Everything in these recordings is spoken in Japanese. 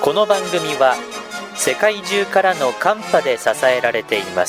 この番組は世界中からのカンパで支えられています。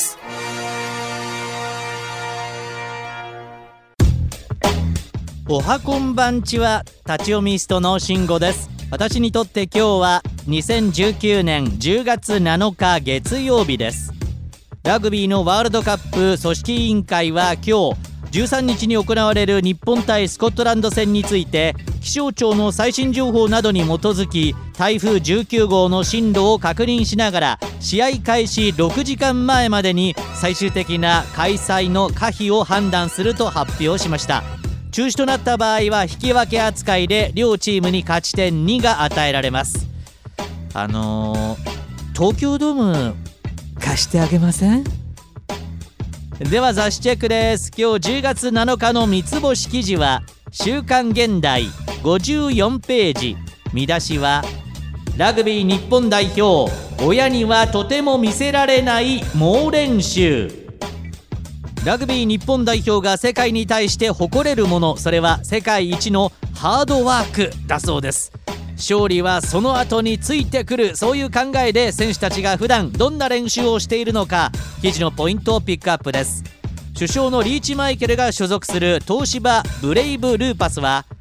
おはこんばんちは、立ち読みストの慎吾です。私にとって今日は2019年10月7日月曜日です。ラグビーのワールドカップ組織委員会は今日13日に行われる日本対スコットランド戦について、気象庁の最新情報などに基づき台風19号の進路を確認しながら、試合開始6時間前までに最終的な開催の可否を判断すると発表しました。中止となった場合は引き分け扱いで両チームに勝ち点2が与えられます。東京ドーム貸してあげません？では雑誌チェックです。今日10月7日の三つ星記事は週刊現代54ページ。見出しはラグビー日本代表、親にはとても見せられない猛練習。ラグビー日本代表が世界に対して誇れるもの、それは世界一のハードワークだそうです。勝利はその後についてくる、そういう考えで選手たちが普段どんな練習をしているのか、記事のポイントをピックアップです。主将のリーチマイケルが所属する東芝ブレイブルーパスは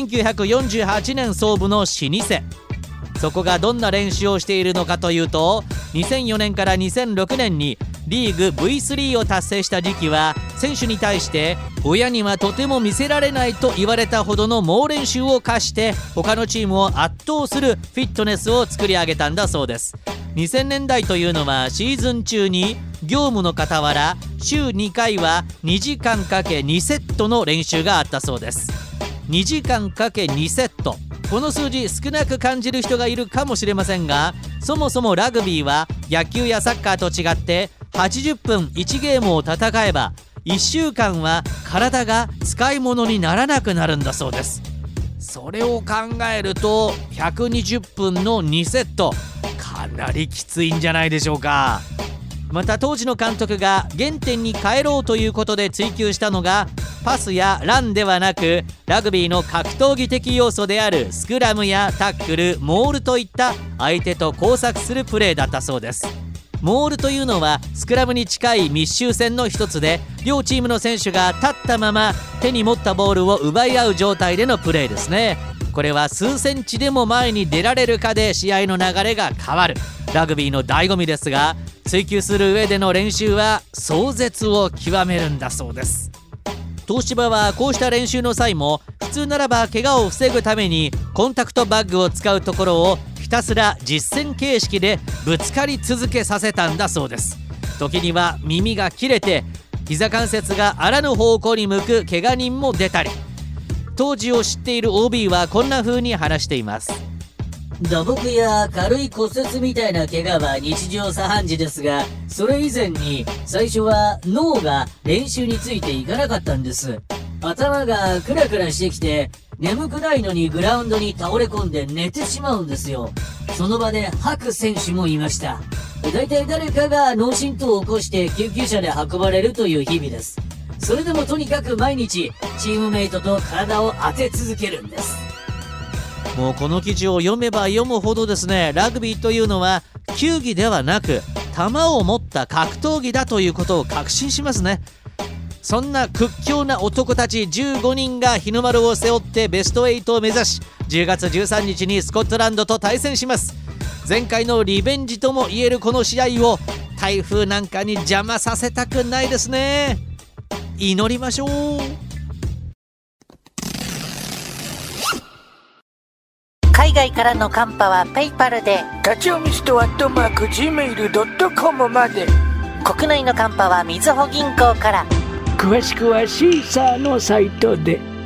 1948年創部の老舗。そこがどんな練習をしているのかというと、2004年から2006年にリーグ V3 を達成した時期は、選手に対して親にはとても見せられないと言われたほどの猛練習を課して他のチームを圧倒するフィットネスを作り上げたんだそうです。2000年代というのはシーズン中に業務の傍ら週2回は2時間かけ2セットの練習があったそうです。2時間かけ2セット、この数字少なく感じる人がいるかもしれませんが、そもそもラグビーは野球やサッカーと違って80分1ゲームを戦えば1週間は体が使い物にならなくなるんだそうです。それを考えると120分の2セット、かなりきついんじゃないでしょうか。また当時の監督が原点に帰ろうということで追求したのが、パスやランではなくラグビーの格闘技的要素であるスクラムやタックル、モールといった相手と交錯するプレーだったそうです。モールというのはスクラムに近い密集戦の一つで、両チームの選手が立ったまま手に持ったボールを奪い合う状態でのプレーですね。これは数センチでも前に出られるかで試合の流れが変わるラグビーの醍醐味ですが、追求する上での練習は壮絶を極めるんだそうです。東芝はこうした練習の際も、普通ならば怪我を防ぐためにコンタクトバッグを使うところをひたすら実践形式でぶつかり続けさせたんだそうです。時には耳が切れて膝関節があらぬ方向に向く怪我人も出たり、当時を知っている OB はこんな風に話しています。 打撲や軽い骨折みたいな怪我は日常茶飯事ですが、それ以前に最初は脳が練習についていかなかったんです。頭がクラクラしてきて眠くないのにグラウンドに倒れ込んで寝てしまうんですよ。その場で吐く選手もいました。だいたい誰かが脳震盪を起こして救急車で運ばれるという日々です。それでもとにかく毎日チームメイトと体を当て続けるんです。 もうこの記事を読めば読むほどですね、ラグビーというのは球技ではなく球を持った格闘技だということを確信しますね。そんな屈強な男たち15人が日の丸を背負ってベスト8を目指し、10月13日にスコットランドと対戦します。前回のリベンジとも言えるこの試合を台風なんかに邪魔させたくないですね。祈りましょう。 海外からのカンパはペイパルで、 立ち読みスト@gmail.com まで。 国内のカンパはみずほ銀行から。 詳しくはシーサーのサイトで。